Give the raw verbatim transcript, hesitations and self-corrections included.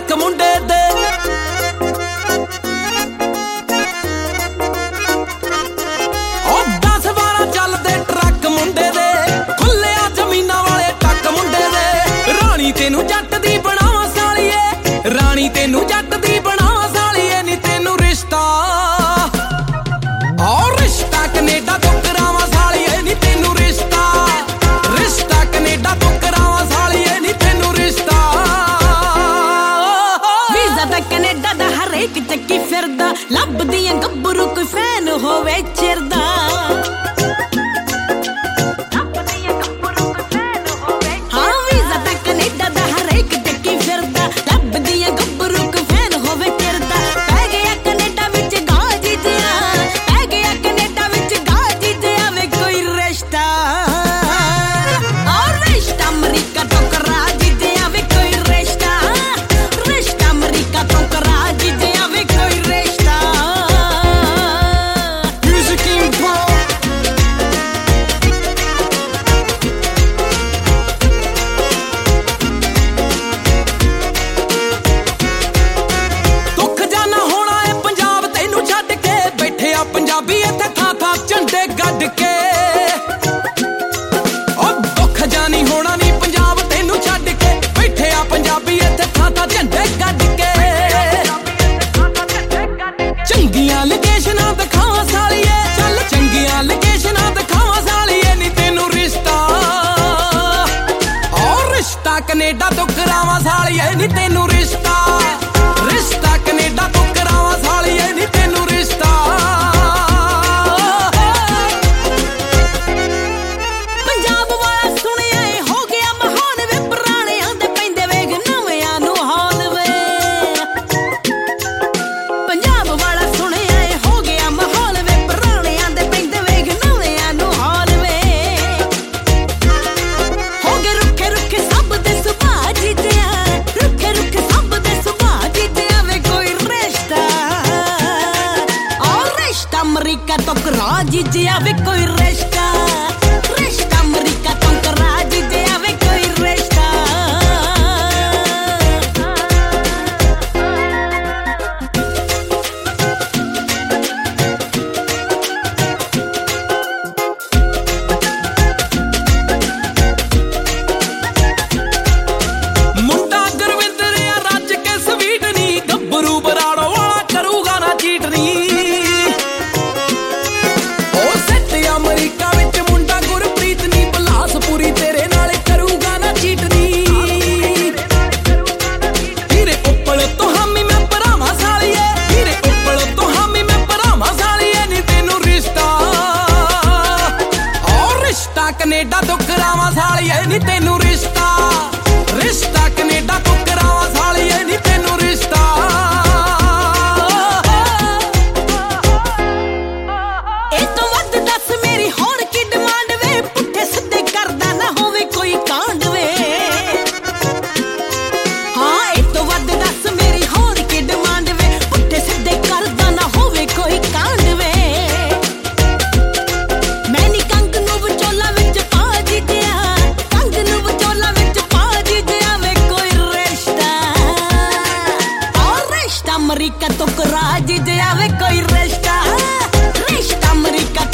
truck ਮੁੰਡੇ ਦੇ ਉਹ ਦਸ ਬਾਰਾਂ ਚੱਲਦੇ ਟਰੱਕ ਮੁੰਡੇ ਦੇ ਖੁੱਲਿਆ ਜ਼ਮੀਨਾਂ ਵਾਲੇ ਟੱਕ ਮੁੰਡੇ ਦੇ ਰਾਣੀ ਤੈਨੂੰ ਜੱਟ ਦੀ ਬਣਾਵਾਂ ਸਾਲੀਏ ਰਾਣੀ ਤੈਨੂੰ ਜੱਟ ਦੀ ਬਣਾਵਾਂ ਸਾਲੀਏ ਨੀ ਤੈਨੂੰ ਰਿਸ਼ਤਾ ਔਰ ਰਿਸ਼ਤਾ ਕੈਨੇਡਾ ਤੋਂ ਕਰਾਵਾਂ ਸਾਲੀਏ ਨੀ ਤੈਨੂੰ ਰਿਸ਼ਤਾ ਰਿਸ਼ਤਾ ਕੈਨੇਡਾ ਤੋਂ ਕਰਾਵਾਂ ਸਾਲੀਏ ਨੀ ਤੈਨੂੰ ਰਿਸ਼ਤਾ ਵੀਜ਼ਾ ਤਾਂ ਕੈਨੇਡਾ ਦਾ ਹਰੇਕ ਚੱਕੀ ਫਿਰਦਾ ਲੱਭਦੀਆਂ ਗੱਭਰੂ ਕੋਈ ਫੈਨ ਹੋਵੇ ਚਿਰਦਾ ਪੰਜਾਬੀ ਇੱਥੇ ਥਾਂ ਥਾਂ ਝੰਡੇ ਗੱਡ ਕੇ ਉਹ ਦੁੱਖ ਜਾਨੀ ਹੋਣਾ ਨੀ ਪੰਜਾਬ ਤੈਨੂੰ ਛੱਡ ਕੇ ਬੈਠੇ ਆ ਪੰਜਾਬੀ ਇੱਥੇ ਥਾਂ ਥਾਂ ਝੰਡੇ ਗੱਡ ਕੇ ਚੰਗੀਆਂ ਲੋਕੇਸ਼ਨਾਂ ਦਿਖਾਵਾਂ ਸਾਲੀਏ ਚੱਲ ਚੰਗੀਆਂ ਲੋਕੇਸ਼ਨਾਂ ਦਿਖਾਵਾਂ ਸਾਲੀਏ ਨੀ ਤੈਨੂੰ ਰਿਸ਼ਤਾ ਔਰ ਰਿਸ਼ਤਾ ਕੈਨੇਡਾ ਤੋਂ ਕਰਾਵਾਂ ਸਾਲੀਏ ਨੀ ਤੈਨੂੰ ਰਿਸ਼ਤਾ ਰਿਸ਼ਤਾ ਕੈਨੇਡਾ ਤੋਂ ਕਰਾਵਾਂ ਸਾਲੀਏ ਨੀ ਤੈਨੂੰ ਰਿਸ਼ਤਾ ਅਮਰੀਕਾ ਤੋਂ ਕਰਾ ਜੀਜੇ ਆਵੇ ਕੋਈ ਰਿਸ਼ਤਾ ਰਿਸ਼ਤਾ ਅਮਰੀਕਾ ਤੋਂ ਕਰਾ ਜੀਜੇ ਆਵੇ ਕੋਈ ਰਿਸ਼ਤਾ ਮੁੰਡਾ ਗੁਰਵਿੰਦਰ ਆ ਰੱਜ ਕੇ ਸਵੀਟ ਨੀ ਗੱਭਰੂ ਬਰਾੜੋ ਵਾਲਾ ਕਰੂਗਾ ਨਾ ਚੀਟ ਨੀ ਅਮਰੀਕਾ ਵਿੱਚ ਮੁੰਡਾ ਗੁਰਪ੍ਰੀਤ ਨੀ ਬਲਾਸਪੁਰੀ ਤੇਰੇ ਨਾਲ ਕਰੂਗਾ ਨਾ ਚੀਟ ਨੀ ਹੀਰੇ ਉੱਪਲ ਤੋਂ ਹਾਮੀ ਮੈਂ ਭਰਾਵਾਂ ਸਾਲੀਏ ਹੀਰੇ ਉੱਪਲ ਤੋਂ ਹਾਮੀ ਮੈਂ ਭਰਾਵਾਂ ਸਾਲੀਏ ਨੀ ਤੈਨੂੰ ਰਿਸ਼ਤਾ ਔਰ ਰਿਸ਼ਤਾ ਕੈਨੇਡਾ ਤੋਂ ਕਰਾਵਾਂ ਸਾਲੀਏ ਨੀ ਤੈਨੂੰ ਰਿਸ਼ਤਾ ਰਿਸ਼ਤਾ ਕੈਨੇਡਾ ਤੋਂ ਕਰਾਵਾਂ ਸਾਲੀਏ ਨੀ ਤੈਨੂੰ ਰਿਸ਼ਤਾ ਅਮਰੀਕਾ ਤੋਂ ਕਰਾ ਜੀਜੇ ਆਵੇ ਕੋਈ ਰਿਸ਼ਤਾ ਰਿਸ਼ਤਾ ਅਮਰੀਕਾ